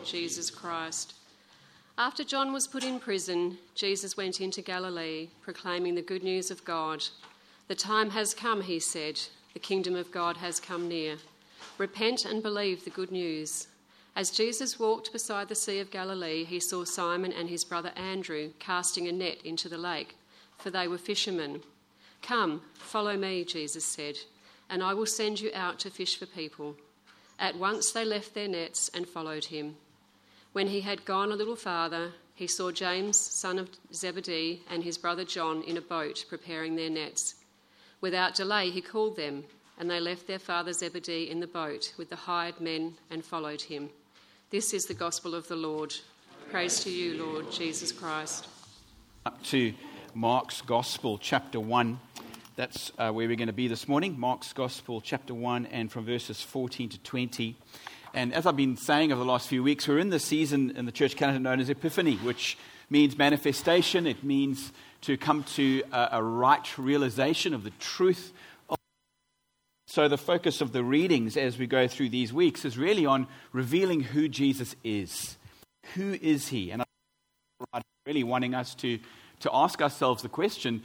Jesus Christ. After John was put in prison, Jesus went into Galilee, proclaiming the good news of God. The time has come, he said. The kingdom of God has come near. Repent and believe the good news. As Jesus walked beside the Sea of Galilee, he saw Simon and his brother Andrew casting a net into the lake, for they were fishermen. Come, follow me, Jesus said, and I will send you out to fish for people. At once they left their nets and followed him. When he had gone a little farther, he saw James, son of Zebedee, and his brother John in a boat preparing their nets. Without delay he called them, and they left their father Zebedee in the boat with the hired men and followed him. This is the gospel of the Lord. Praise to you, Lord Jesus Christ. Up to Mark's Gospel, chapter 1. That's where we're going to be this morning. Mark's Gospel, chapter 1, and from verses 14 to 20. And as I've been saying over the last few weeks, we're in the season in the church calendar known as Epiphany, which means manifestation. It means to come to a right realization of the truth. So the focus of the readings as we go through these weeks is really on revealing who Jesus is. Who is he? And I'm really wanting us to ask ourselves the question,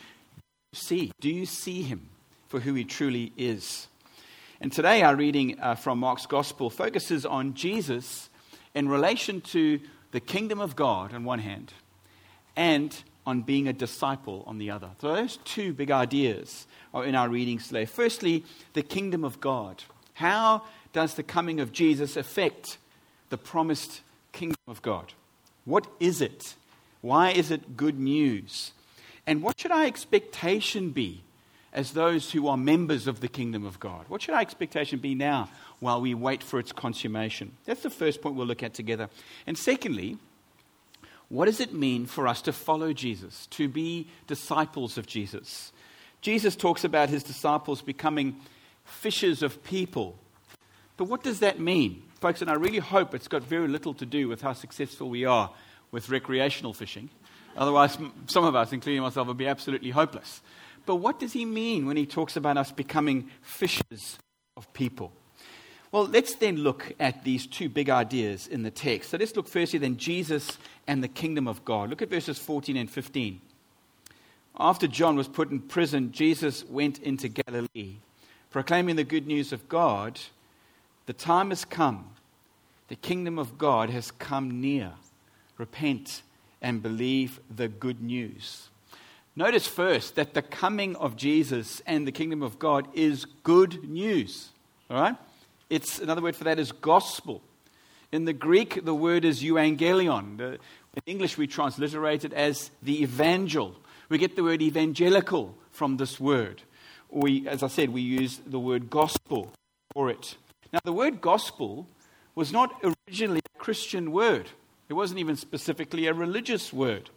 do you see him for who he truly is? And today our reading from Mark's Gospel focuses on Jesus in relation to the kingdom of God on one hand and on being a disciple on the other. So those two big ideas are in our readings today. Firstly, the kingdom of God. How does the coming of Jesus affect the promised kingdom of God? What is it? Why is it good news? And what should our expectation be as those who are members of the kingdom of God? What should our expectation be now while we wait for its consummation? That's the first point we'll look at together. And secondly, what does it mean for us to follow Jesus, to be disciples of Jesus? Jesus talks about his disciples becoming fishers of people. But what does that mean? Folks, and I really hope it's got very little to do with how successful we are with recreational fishing. Otherwise, some of us, including myself, would be absolutely hopeless. But what does he mean when he talks about us becoming fishers of people? Well, let's then look at these two big ideas in the text. So let's look firstly then Jesus and the kingdom of God. Look at verses 14 and 15. After John was put in prison, Jesus went into Galilee, proclaiming the good news of God. The time has come. The kingdom of God has come near. Repent and believe the good news. Notice first that the coming of Jesus and the kingdom of God is good news. All right? It's another word for that is gospel. In the Greek, the word is euangelion. In English, we transliterate it as the evangel. We get the word evangelical from this word. As I said, we use the word gospel for it. Now, the word gospel was not originally a Christian word. It wasn't even specifically a religious word.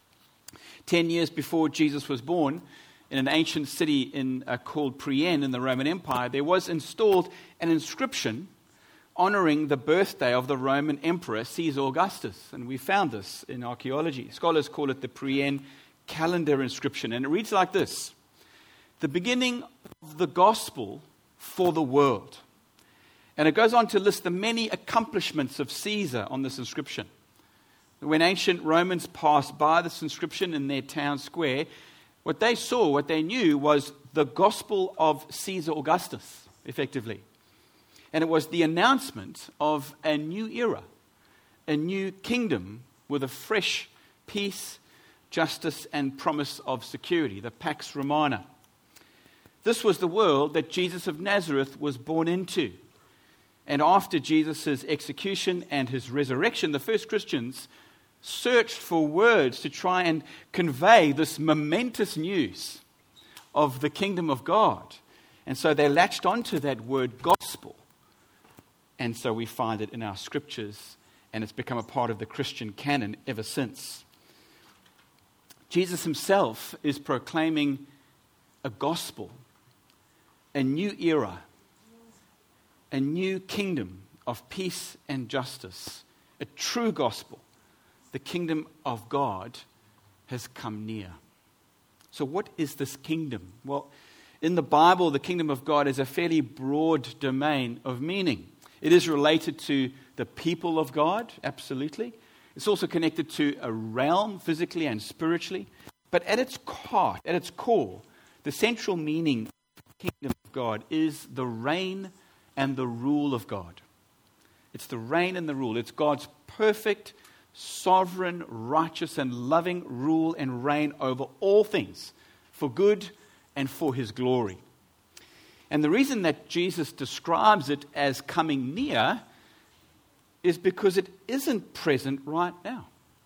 10 years before Jesus was born, in an ancient city called Priene in the Roman Empire, there was installed an inscription honoring the birthday of the Roman Emperor Caesar Augustus. And we found this in archaeology. Scholars call it the Priene calendar inscription. And it reads like this: the beginning of the gospel for the world. And it goes on to list the many accomplishments of Caesar on this inscription. When ancient Romans passed by this inscription in their town square, what they saw, what they knew, was the gospel of Caesar Augustus, effectively. And it was the announcement of a new era, a new kingdom with a fresh peace, justice, and promise of security, the Pax Romana. This was the world that Jesus of Nazareth was born into. And after Jesus' execution and his resurrection, the first Christians searched for words to try and convey this momentous news of the kingdom of God. And so they latched onto that word gospel. And so we find it in our scriptures, and it's become a part of the Christian canon ever since. Jesus himself is proclaiming a gospel, a new era, a new kingdom of peace and justice, a true gospel. The kingdom of God has come near. So what is this kingdom? Well, in the Bible, the kingdom of God is a fairly broad domain of meaning. It is related to the people of God, absolutely. It's also connected to a realm, physically and spiritually. But at its core, the central meaning of the kingdom of God is the reign and the rule of God. It's the reign and the rule. It's God's perfect, sovereign, righteous, and loving rule and reign over all things, for good and for his glory. And the reason that Jesus describes it as coming near is because it isn't present right now.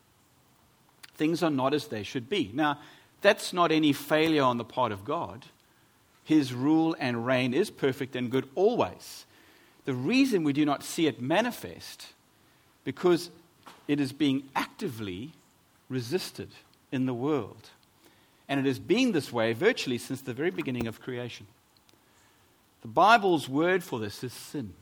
Things are not as they should be. Now, that's not any failure on the part of God. His rule and reign is perfect and good always. The reason we do not see it manifest, because it is being actively resisted in the world. And it has been this way virtually since the very beginning of creation. The Bible's word for this is sin.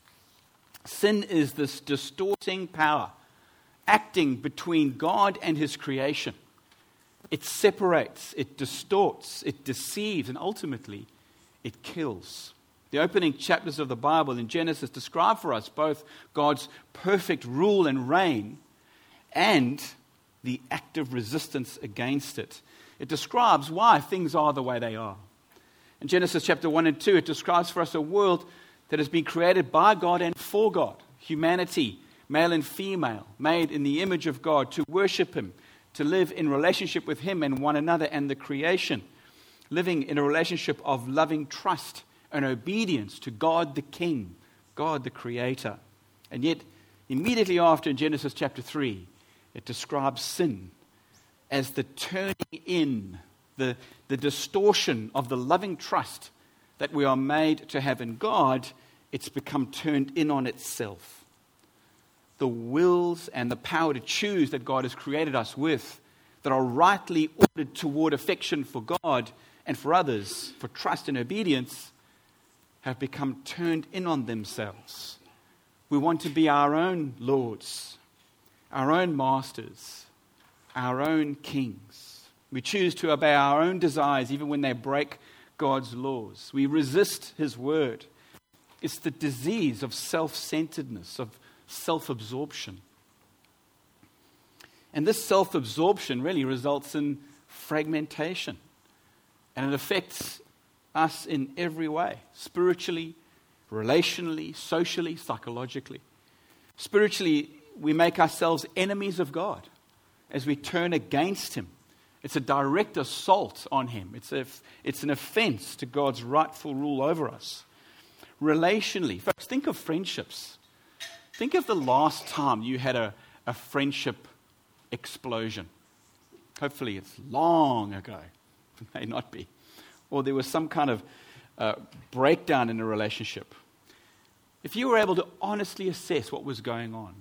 Sin is this distorting power acting between God and his creation. It separates, it distorts, it deceives, and ultimately it kills. The opening chapters of the Bible in Genesis describe for us both God's perfect rule and reign and the active resistance against it. It describes why things are the way they are. In Genesis chapter 1 and 2, it describes for us a world that has been created by God and for God. Humanity, male and female, made in the image of God to worship him, to live in relationship with him and one another and the creation, living in a relationship of loving trust and obedience to God the King, God the Creator. And yet, immediately after in Genesis chapter 3, it describes sin as the turning in, the distortion of the loving trust that we are made to have in God. It's become turned in on itself. The wills and the power to choose that God has created us with, that are rightly ordered toward affection for God and for others, for trust and obedience, have become turned in on themselves. We want to be our own lords, our own masters, our own kings. We choose to obey our own desires even when they break God's laws. We resist his word. It's the disease of self-centeredness, of self-absorption. And this self-absorption really results in fragmentation. And it affects us in every way, spiritually, relationally, socially, psychologically. Spiritually, we make ourselves enemies of God as we turn against him. It's a direct assault on him. It's an offense to God's rightful rule over us. Relationally, folks, think of friendships. Think of the last time you had a friendship explosion. Hopefully it's long ago. It may not be. Or there was some kind of breakdown in a relationship. If you were able to honestly assess what was going on,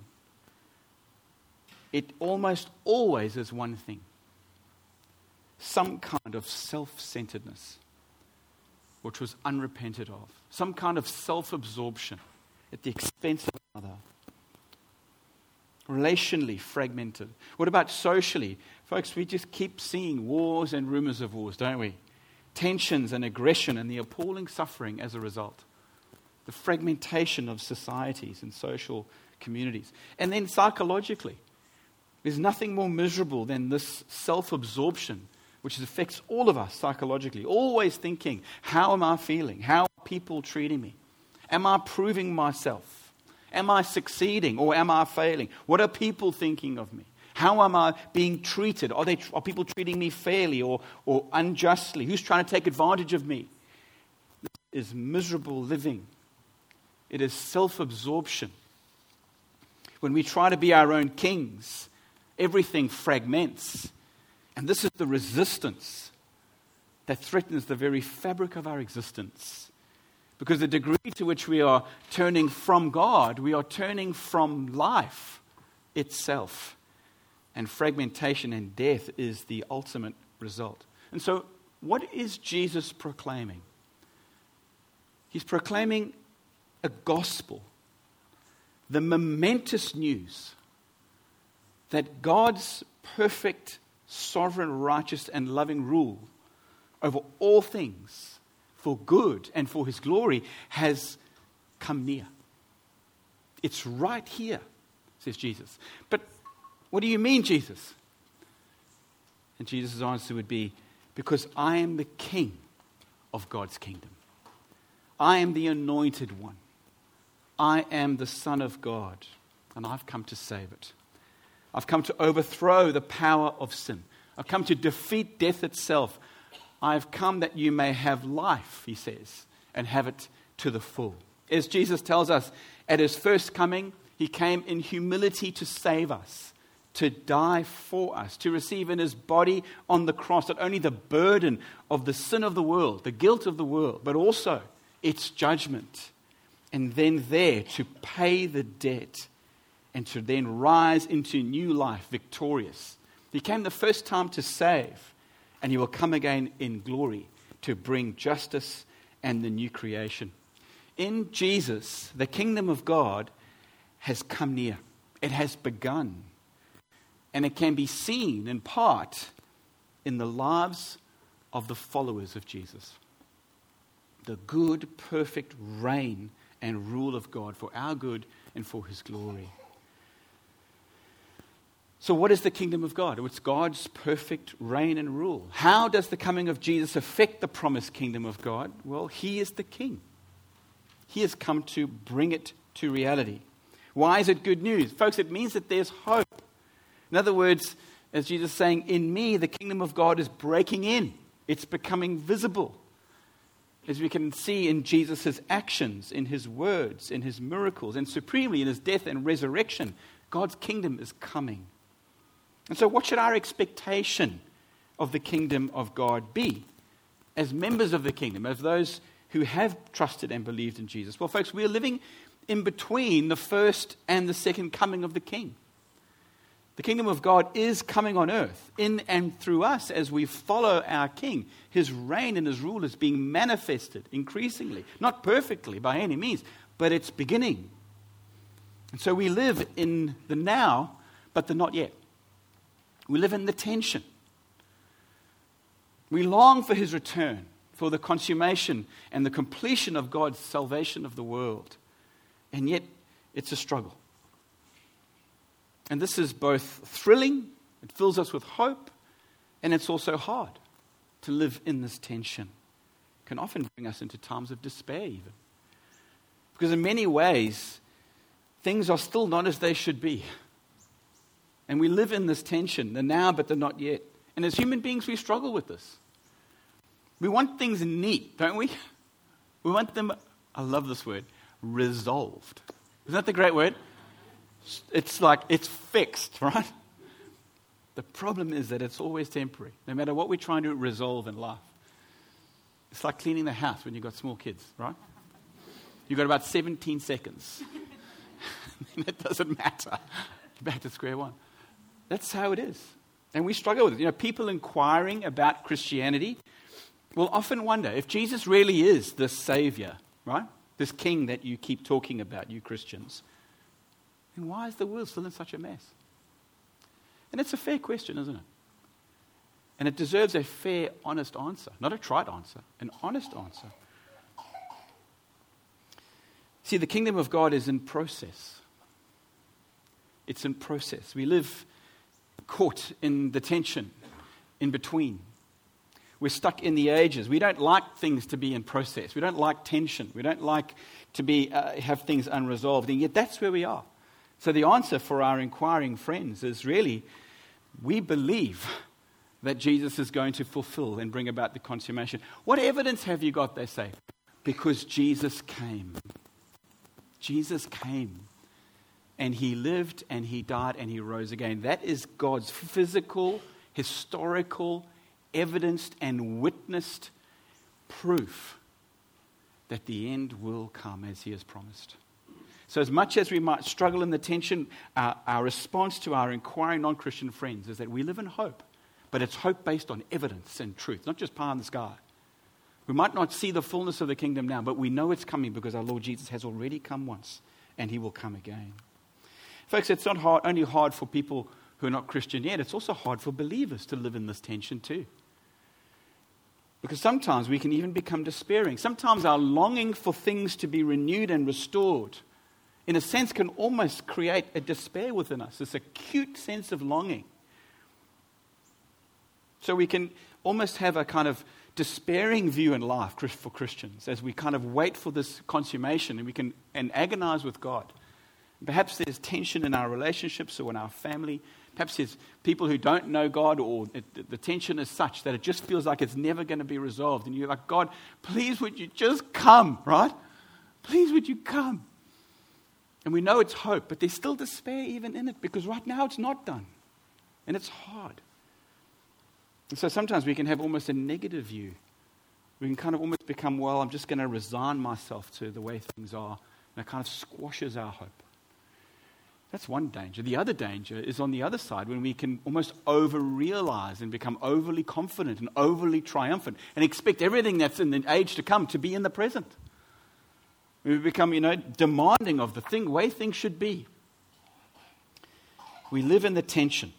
it almost always is one thing. Some kind of self-centeredness, which was unrepented of. Some kind of self-absorption at the expense of another. Relationally fragmented. What about socially? Folks, we just keep seeing wars and rumors of wars, don't we? Tensions and aggression and the appalling suffering as a result. The fragmentation of societies and social communities. And then psychologically, there's nothing more miserable than this self-absorption which affects all of us psychologically. Always thinking, how am I feeling? How are people treating me? Am I proving myself? Am I succeeding or am I failing? What are people thinking of me? How am I being treated? Are people treating me fairly or unjustly? Who's trying to take advantage of me? This is miserable living. It is self-absorption. When we try to be our own kings, everything fragments. And this is the resistance that threatens the very fabric of our existence. Because the degree to which we are turning from God, we are turning from life itself. And fragmentation and death is the ultimate result. And so, what is Jesus proclaiming? He's proclaiming a gospel, the momentous news that God's perfect, sovereign, righteous, and loving rule over all things for good and for his glory has come near. It's right here, says Jesus. But what do you mean, Jesus? And Jesus' answer would be, because I am the king of God's kingdom. I am the anointed one. I am the Son of God, and I've come to save it. I've come to overthrow the power of sin. I've come to defeat death itself. I've come that you may have life, he says, and have it to the full. As Jesus tells us, at his first coming, he came in humility to save us, to die for us, to receive in his body on the cross not only the burden of the sin of the world, the guilt of the world, but also its judgment. And then there to pay the debt and to then rise into new life victorious. He came the first time to save, and he will come again in glory to bring justice and the new creation. In Jesus, the kingdom of God has come near. It has begun. And it can be seen in part in the lives of the followers of Jesus. The good, perfect reign and rule of God for our good and for his glory. So what is the kingdom of God? It's God's perfect reign and rule. How does the coming of Jesus affect the promised kingdom of God? Well, he is the king. He has come to bring it to reality. Why is it good news? Folks, it means that there's hope. In other words, as Jesus is saying, in me, the kingdom of God is breaking in. It's becoming visible. As we can see in Jesus' actions, in his words, in his miracles, and supremely in his death and resurrection, God's kingdom is coming. And so what should our expectation of the kingdom of God be as members of the kingdom, as those who have trusted and believed in Jesus? Well, folks, we are living in between the first and the second coming of the King. The kingdom of God is coming on earth, in and through us as we follow our King. His reign and his rule is being manifested increasingly, not perfectly by any means, but it's beginning. And so we live in the now, but the not yet. We live in the tension. We long for his return, for the consummation and the completion of God's salvation of the world. And yet, it's a struggle. And this is both thrilling, it fills us with hope, and it's also hard to live in this tension. It can often bring us into times of despair even. Because in many ways, things are still not as they should be. And we live in this tension, the now but the not yet. And as human beings, we struggle with this. We want things neat, don't we? We want them, I love this word, resolved. Isn't that the great word? It's like, it's fixed, right? The problem is that it's always temporary, no matter what we're trying to resolve in life. It's like cleaning the house when you've got small kids, right? You've got about 17 seconds. And it doesn't matter. You're back to square one. That's how it is. And we struggle with it. You know, people inquiring about Christianity will often wonder if Jesus really is this Savior, right? This King that you keep talking about, you Christians. Then why is the world still in such a mess? And it's a fair question, isn't it? And it deserves a fair, honest answer. Not a trite answer, an honest answer. See, the kingdom of God is in process. It's in process. We live caught in the tension in between. We're stuck in the ages. We don't like things to be in process. We don't like tension. We don't like to be have things unresolved. And yet that's where we are. So the answer for our inquiring friends is really, we believe that Jesus is going to fulfill and bring about the consummation. What evidence have you got, they say? Because Jesus came. Jesus came. And he lived and he died and he rose again. That is God's physical, historical, evidenced and witnessed proof that the end will come as he has promised. So as much as we might struggle in the tension, our response to our inquiring non-Christian friends is that we live in hope. But it's hope based on evidence and truth, not just pie in the sky. We might not see the fullness of the kingdom now, but we know it's coming because our Lord Jesus has already come once and he will come again. Folks, it's not only hard for people who are not Christian yet, it's also hard for believers to live in this tension too. Because sometimes we can even become despairing. Sometimes our longing for things to be renewed and restored in a sense, can almost create a despair within us, this acute sense of longing. So we can almost have a kind of despairing view in life for Christians as we kind of wait for this consummation, and we can agonize with God. Perhaps there's tension in our relationships or in our family. Perhaps there's people who don't know God, or the tension is such that it just feels like it's never going to be resolved. And you're like, God, please would you just come, right? Please would you come? And we know it's hope, but there's still despair even in it, because right now it's not done. And it's hard. And so sometimes we can have almost a negative view. We can kind of almost become, well, I'm just going to resign myself to the way things are. And it kind of squashes our hope. That's one danger. The other danger is on the other side, when we can almost over-realize and become overly confident and overly triumphant and expect everything that's in the age to come to be in the present. We become, demanding of the way things should be. We live in the tension.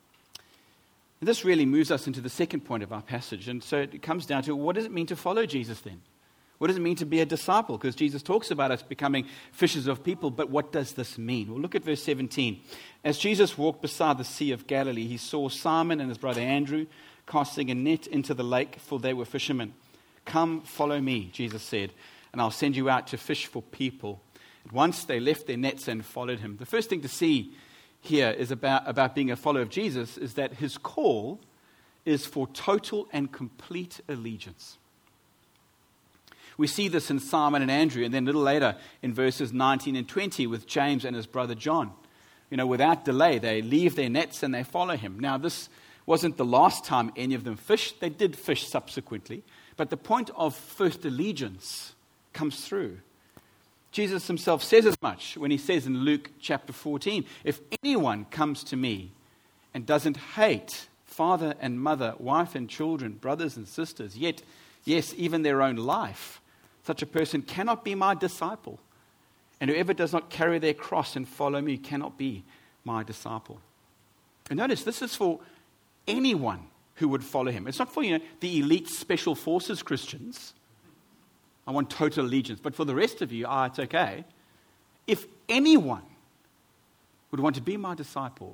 And this really moves us into the second point of our passage. And so it comes down to, what does it mean to follow Jesus then? What does it mean to be a disciple? Because Jesus talks about us becoming fishers of people, but what does this mean? Well, look at verse 17. As Jesus walked beside the Sea of Galilee, he saw Simon and his brother Andrew casting a net into the lake, for they were fishermen. Come, follow me, Jesus said, and I'll send you out to fish for people. At once they left their nets and followed him. The first thing to see here is about being a follower of Jesus is that his call is for total and complete allegiance. We see this in Simon and Andrew, and then a little later in verses 19 and 20 with James and his brother John. Without delay, they leave their nets and they follow him. Now, this wasn't the last time any of them fished. They did fish subsequently. But the point of first allegiance comes through. Jesus himself says as much when he says in Luke chapter 14, if anyone comes to me and doesn't hate father and mother, wife and children, brothers and sisters, yet, yes, even their own life, such a person cannot be my disciple. And whoever does not carry their cross and follow me cannot be my disciple. And notice, this is for anyone who would follow him. It's not for, the elite special forces Christians. I want total allegiance. But for the rest of you, it's okay. If anyone would want to be my disciple,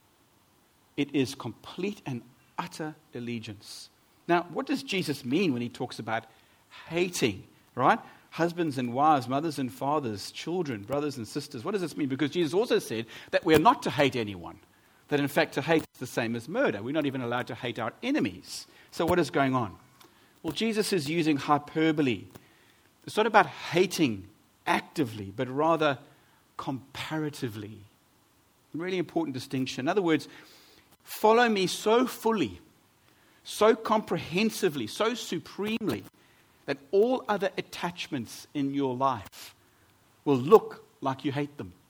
it is complete and utter allegiance. Now, what does Jesus mean when he talks about hating, right? Husbands and wives, mothers and fathers, children, brothers and sisters. What does this mean? Because Jesus also said that we are not to hate anyone. That in fact to hate is the same as murder. We're not even allowed to hate our enemies. So what is going on? Well, Jesus is using hyperbole. It's not about hating actively, but rather comparatively. A really important distinction. In other words, follow me so fully, so comprehensively, so supremely, that all other attachments in your life will look like you hate them.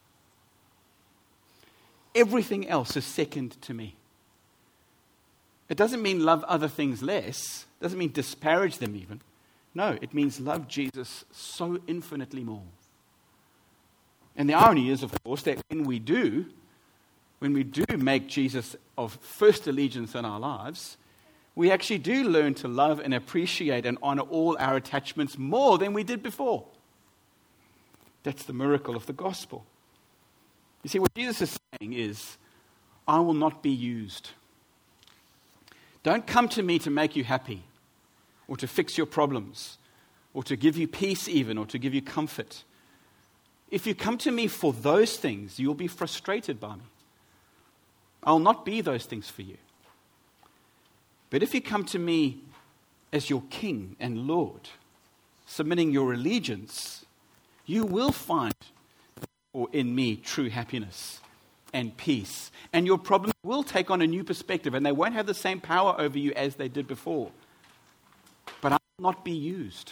Everything else is second to me. It doesn't mean love other things less. It doesn't mean disparage them even. No, it means love Jesus so infinitely more. And the irony is, of course, that when we do make Jesus of first allegiance in our lives, we actually do learn to love and appreciate and honor all our attachments more than we did before. That's the miracle of the gospel. You see, what Jesus is saying is, I will not be used. Don't come to me to make you happy, or to fix your problems, or to give you peace even, or to give you comfort. If you come to me for those things, you'll be frustrated by me. I'll not be those things for you. But if you come to me as your King and Lord, submitting your allegiance, you will find in me true happiness and peace. And your problems will take on a new perspective, and they won't have the same power over you as they did before. But I will not be used.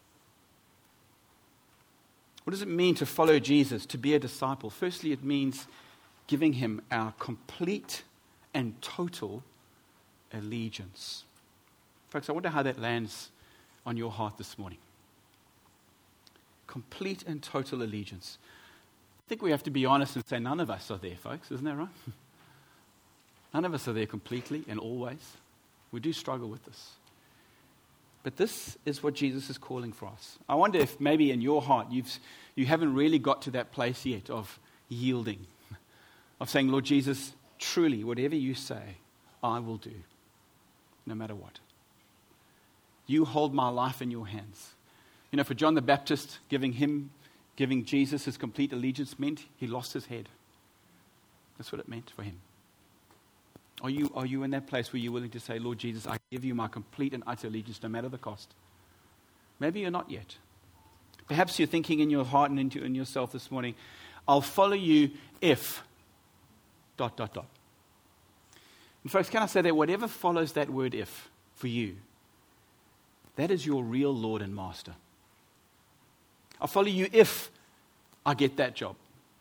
What does it mean to follow Jesus, to be a disciple? Firstly, it means giving him our complete and total allegiance. Folks, I wonder how that lands on your heart this morning. Complete and total allegiance. I think we have to be honest and say none of us are there, folks. Isn't that right? None of us are there completely and always. We do struggle with this. But this is what Jesus is calling for us. I wonder if maybe in your heart you haven't really got to that place yet of yielding, of saying, Lord Jesus, truly, whatever you say, I will do, no matter what. You hold my life in your hands. You know, for John the Baptist, giving Jesus his complete allegiance meant he lost his head. That's what it meant for him. Are you in that place where you're willing to say, Lord Jesus, I give you my complete and utter allegiance, no matter the cost? Maybe you're not yet. Perhaps you're thinking in your heart and in yourself this morning, I'll follow you if... ... And folks, can I say that whatever follows that word if for you, that is your real Lord and Master. I'll follow you if I get that job.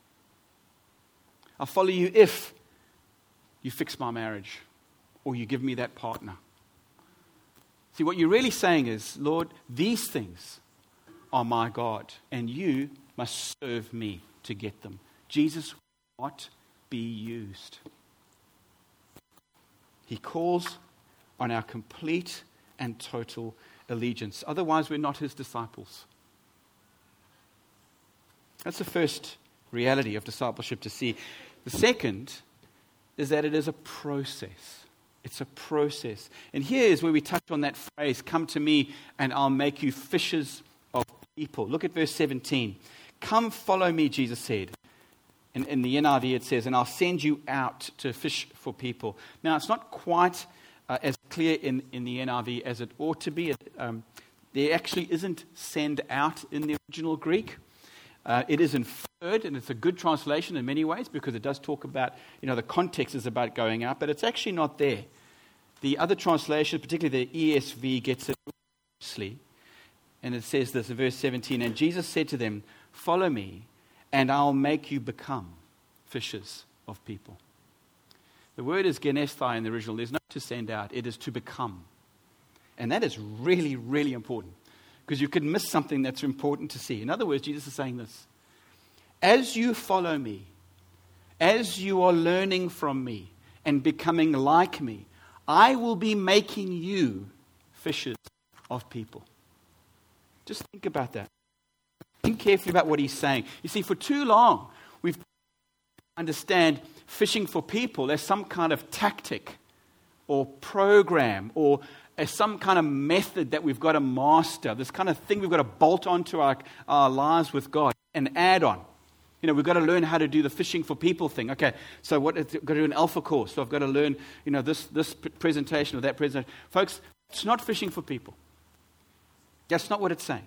I'll follow you if you fix my marriage or you give me that partner. See, what you're really saying is, Lord, these things are my God, and you must serve me to get them. Jesus will not be used. He calls on our complete and total allegiance. Otherwise, we're not his disciples. That's the first reality of discipleship to see. The second is that it is a process. It's a process. And here is where we touch on that phrase, come to me and I'll make you fishers of people. Look at verse 17. Come follow me, Jesus said. In the NIV it says, and I'll send you out to fish for people. Now, it's not quite as clear in the NIV as it ought to be. There actually isn't send out in the original Greek. It is inferred, and it's a good translation in many ways because it does talk about, the context is about going out, but it's actually not there. The other translation, particularly the ESV, gets it closely. And it says this in verse 17, and Jesus said to them, follow me, and I'll make you become fishers of people. The word is genesthai in the original. There's no to send out. It is to become. And that is really, really important because you could miss something that's important to see. In other words, Jesus is saying this. As you follow me, as you are learning from me and becoming like me, I will be making you fishers of people. Just think about that. Think carefully about what he's saying. You see, for too long, we've understand fishing for people as some kind of tactic or program or as some kind of method that we've got to master, this kind of thing we've got to bolt onto our lives with God and add on. We've got to learn how to do the fishing for people thing. Okay, so what? I've got to do an alpha course. So I've got to learn, this presentation or that presentation. Folks, it's not fishing for people. That's not what it's saying.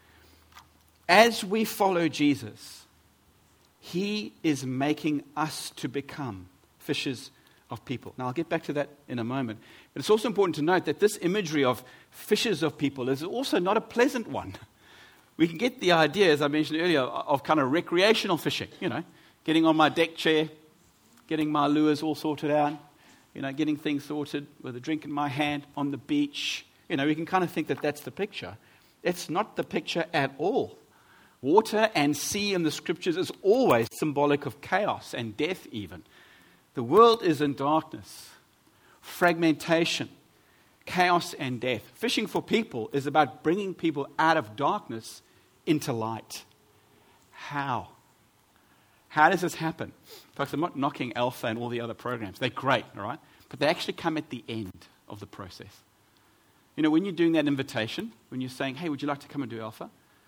As we follow Jesus, he is making us to become fishers of people. Now, I'll get back to that in a moment. But it's also important to note that this imagery of fishers of people is also not a pleasant one. We can get the idea, as I mentioned earlier, of kind of recreational fishing. Getting on my deck chair, getting my lures all sorted out, getting things sorted with a drink in my hand on the beach. We can kind of think that that's the picture. It's not the picture at all. Water and sea in the scriptures is always symbolic of chaos and death even. The world is in darkness, fragmentation, chaos and death. Fishing for people is about bringing people out of darkness into light. How? How does this happen? Folks, I'm not knocking Alpha and all the other programs. They're great, all right? But they actually come at the end of the process. When you're doing that invitation, when you're saying, hey, would you like to come and do Alpha?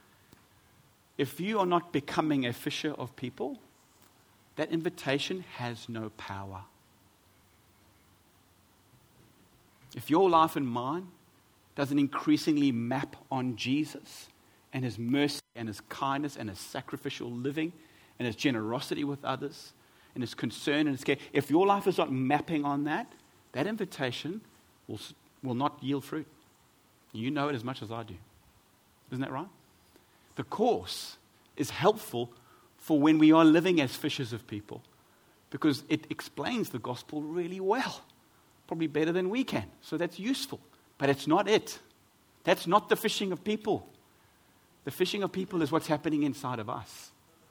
If you are not becoming a fisher of people, that invitation has no power. If your life and mine doesn't increasingly map on Jesus and his mercy and his kindness and his sacrificial living and his generosity with others and his concern and his care, if your life is not mapping on that, that invitation will not yield fruit. You know it as much as I do. Isn't that right? The course is helpful for when we are living as fishers of people because it explains the gospel really well, probably better than we can. So that's useful, but it's not it. That's not the fishing of people. The fishing of people is what's happening inside of us.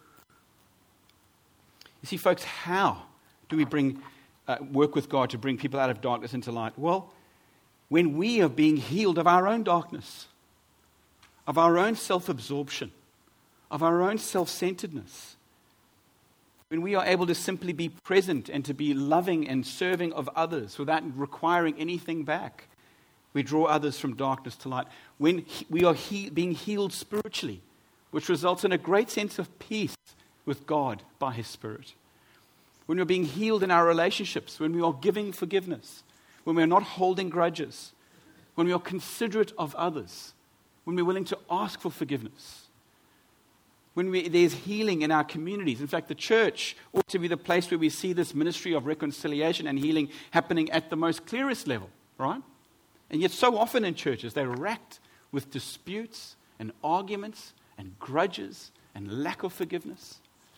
You see, folks, how do we work with God to bring people out of darkness into light? Well, when we are being healed of our own darkness, of our own self-absorption, of our own self-centeredness. When we are able to simply be present and to be loving and serving of others without requiring anything back. We draw others from darkness to light. When we are being healed spiritually, which results in a great sense of peace with God by His Spirit. When we're being healed in our relationships, when we are giving forgiveness, when we're not holding grudges, when we are considerate of others, when we're willing to ask for forgiveness. When there's healing in our communities. In fact, the church ought to be the place where we see this ministry of reconciliation and healing happening at the most clearest level, right? And yet so often in churches, they're racked with disputes and arguments and grudges and lack of forgiveness.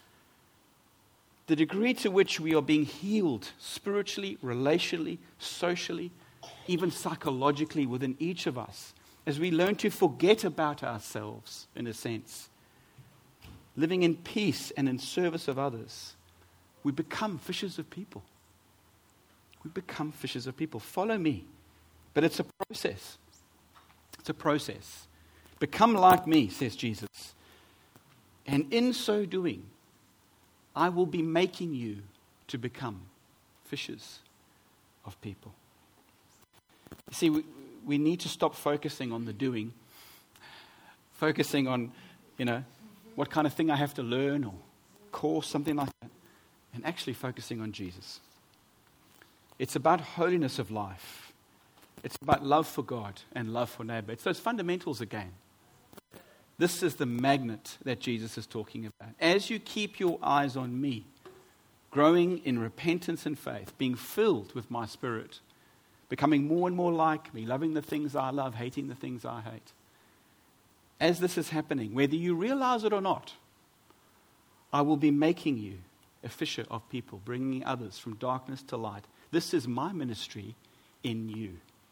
The degree to which we are being healed spiritually, relationally, socially, even psychologically within each of us, as we learn to forget about ourselves, in a sense, living in peace and in service of others, we become fishers of people. We become fishers of people. Follow me. But it's a process. It's a process. Become like me, says Jesus. And in so doing, I will be making you to become fishers of people. You see, we need to stop focusing on the doing, focusing on, what kind of thing I have to learn or course, something like that, and actually focusing on Jesus. It's about holiness of life. It's about love for God and love for neighbor. It's those fundamentals again. This is the magnet that Jesus is talking about. As you keep your eyes on me, growing in repentance and faith, being filled with my Spirit, becoming more and more like me, loving the things I love, hating the things I hate. As this is happening, whether you realize it or not, I will be making you a fisher of people, bringing others from darkness to light. This is my ministry in you.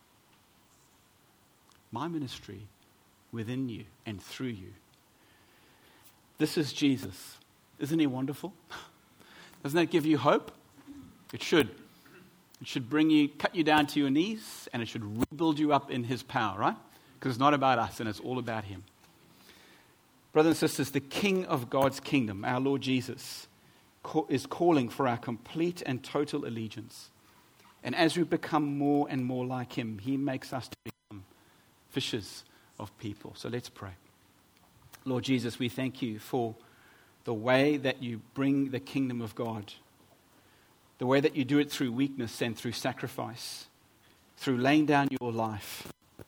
My ministry within you and through you. This is Jesus. Isn't He wonderful? Doesn't that give you hope? It should. It should cut you down to your knees, and it should rebuild you up in His power, right? Because it's not about us, and it's all about Him. Brothers and sisters, the King of God's kingdom, our Lord Jesus, is calling for our complete and total allegiance. And as we become more and more like Him, He makes us to become fishers of people. So let's pray. Lord Jesus, we thank You for the way that You bring the kingdom of God, the way that You do it through weakness and through sacrifice, through laying down Your life.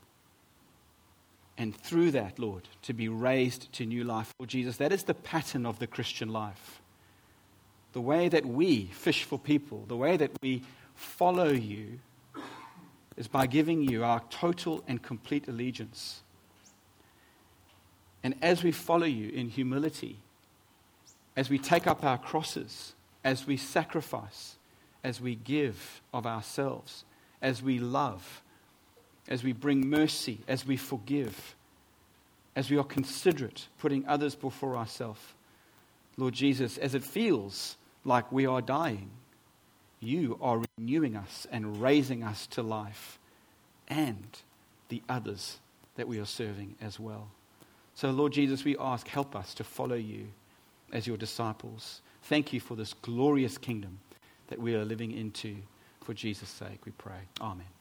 And through that, Lord, to be raised to new life. Lord Jesus, that is the pattern of the Christian life. The way that we fish for people, the way that we follow You is by giving You our total and complete allegiance. And as we follow You in humility, as we take up our crosses, as we sacrifice, as we give of ourselves, as we love, as we bring mercy, as we forgive, as we are considerate, putting others before ourselves. Lord Jesus, as it feels like we are dying, You are renewing us and raising us to life, and the others that we are serving as well. So, Lord Jesus, we ask, help us to follow You as Your disciples. Thank You for this glorious kingdom that we are living into. For Jesus' sake, we pray. Amen.